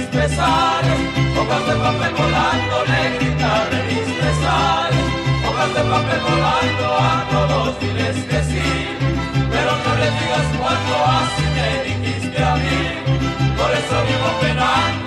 mis pesares, hojas de papel volando, negrita de mis pesares, hojas de papel volando, a todos diles que sí, pero no les digas cuando así me dijiste a mí, por eso vivo penando.